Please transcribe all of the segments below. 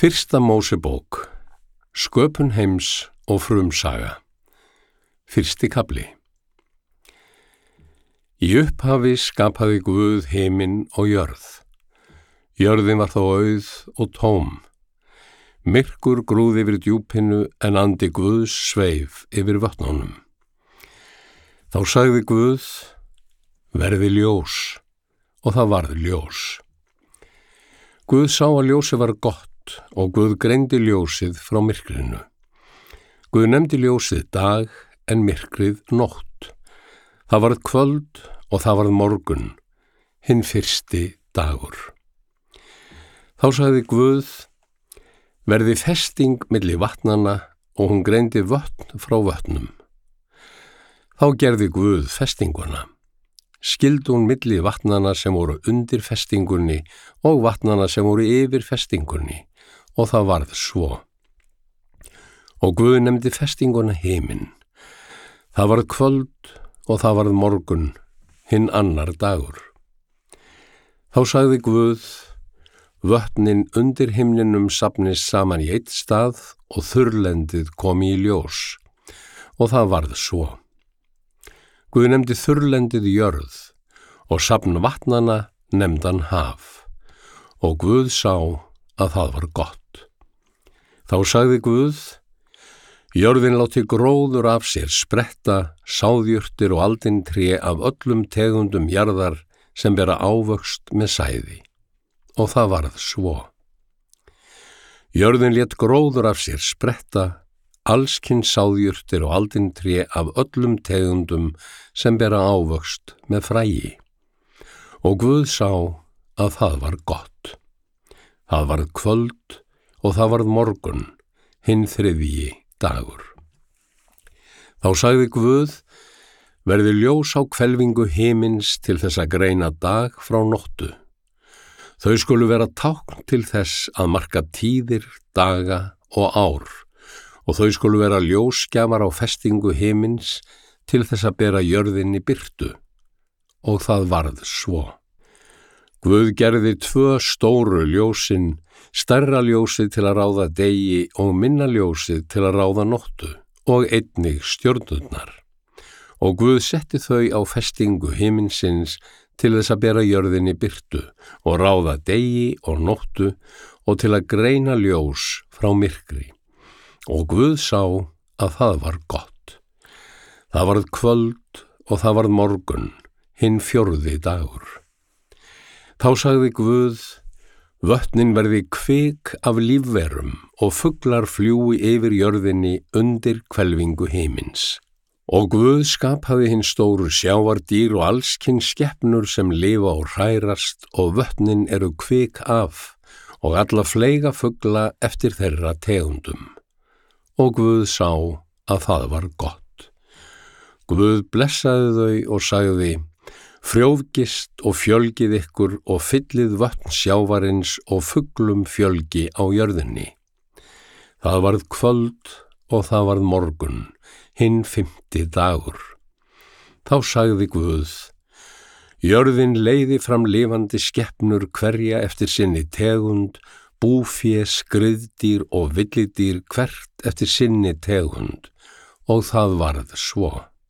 Fyrsta Mósebók, sköpun heims og frumsaga. Fyrsti kafli. Í upphafi skapaði Guð himinn og jörð. Jörðin var þó auð og tóm. Myrkur grúði yfir djúpinu en andi Guðs sveif yfir vötnunum. Þá sagði Guð, verði ljós, og það varð ljós. Guð sá að ljósið var gott og Guð greindi ljósið frá myrkrinu. Guð nefndi ljósið dag en myrkrið nótt. Það varð kvöld og það varð morgun, hinn fyrsti dagur. Þá sagði Guð, verði festing milli vatnanna og hún greindi vötn frá vötnum. Þá gerði Guð festinguna. Skildi hún milli vatnanna sem voru undir festingunni og vatnanna sem voru yfir festingunni, og það varð svo. Og Guð nefndi festinguna himinn. Það varð kvöld og það varð morgun, hinn annar dagur. Þá sagði Guð, vötnin undir himninum safnist saman í einn stað og þurrlendið kom í ljós, og það varð svo. Guð nefndi þurrlendið jörð og safn vatnanna nefndan haf, og Guð sá að það var gott. Þá sagði Guð, jörðin láti gróður af sér spretta, sáðjurtir og aldintré af öllum tegundum jarðar sem bera ávöxt með sæði, og það varð svo. Jörðin lét gróður af sér spretta, allskyns sáðjurtir og aldintré af öllum tegundum sem bera ávöxt með fræi. Og Guð sá að það var gott. Það varð kvöld og það varð morgun, hinn þriðji dagur. Þá sagði Guð, verði ljós á hvelfingu himins til þess að greina dag frá nóttu. Þau skulu vera tákn til þess að marka tíðir, daga og ár, og þau skulu vera ljósgjafar á festingu himins til þess að bera jörðinni birtu, og það varð svo. Guð gerði 2 stóru ljósin, stærra ljósið til að ráða degi og minna ljósið til að ráða nóttu, og einnig stjörnurnar. Og Guð setti þau á festingu himinsins til þess að bera jörðinni birtu og ráða degi og nóttu og til að greina ljós frá myrkri. Og Guð sá að það var gott. Það varð kvöld og það varð morgun, hinn 4. dagur. Þá sagði Guð, vötnin verði kvik af lífverum og fuglar fljúi yfir jörðinni undir hvelfingu himins. Og Guð skapaði hinn stóru sjávardýr og allskyns skepnur sem lifa og hrærast og vötnin eru kvik af og alla fleyga fugla eftir þeirra tegundum. Og Guð sá að það var gott. Guð blessaði þau og sagði, frjóvgist og fjölgið ykkur og fyllið vötn sjávarins og fuglum fjölgi á jörðinni. Það varð kvöld og það varð morgun, hinn 5. dagur. Þá sagði Guð, jörðin leiði fram lifandi skepnur hverja eftir sinni tegund, búfé, skriðdýr og villidýr hvert eftir sinni tegund, og það varð svo.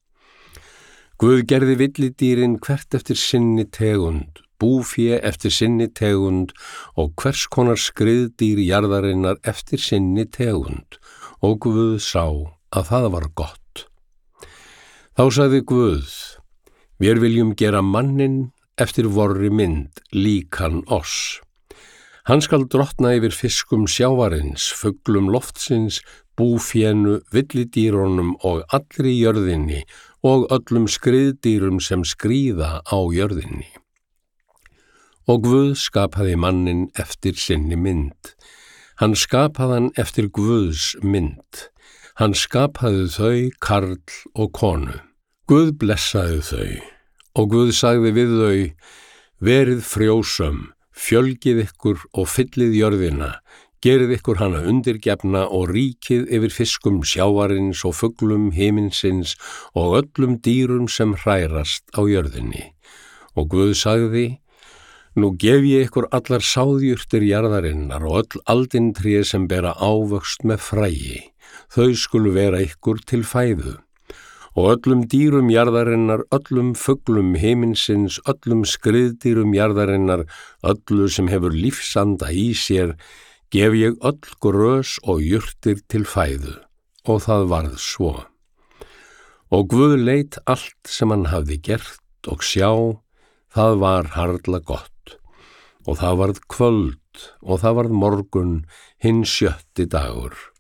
Guð gerði villidýrin hvert eftir sinni tegund, búfé eftir sinni tegund og hvers konar skriðdýr jarðarinnar eftir sinni tegund, og Guð sá að það var gott. Þá sagði Guð, við viljum gera manninn eftir vorri mynd, líkan oss. Hann skal drottna yfir fiskum sjávarins, fuglum loftsins, búfénu, villidýrunum og allri jörðinni og öllum skriðdýrum sem skríða á jörðinni. Og Guð skapaði manninn eftir sinni mynd. Hann skapaði hann eftir Guðs mynd. Hann skapaði þau, karl og konu. Guð blessaði þau, og Guð sagði við þau, verið frjósöm, fjölgið ykkur og fyllið jörðina, gerið ykkur hana undirgefna og ríkið yfir fiskum sjávarins og fuglum himinsins og öllum dýrum sem hrærast á jörðinni. Og Guð sagði, Nú gef ég ykkur allar sáðjurtir jarðarinnar og öll aldintré sem bera ávöxt með fræi, þau skulu vera ykkur til fæðu. Og öllum dýrum jarðarinnar, öllum fuglum himinsins, öllum skriðdýrum jarðarinnar, öllu sem hefur lífsanda í sér, gef ég öll grös og jurtir til fæðu. Og það varð svo. Og Guð leit allt sem hann hafði gert og sjá, það var harla gott. Og það varð kvöld og það varð morgun, hinn 7. dagur.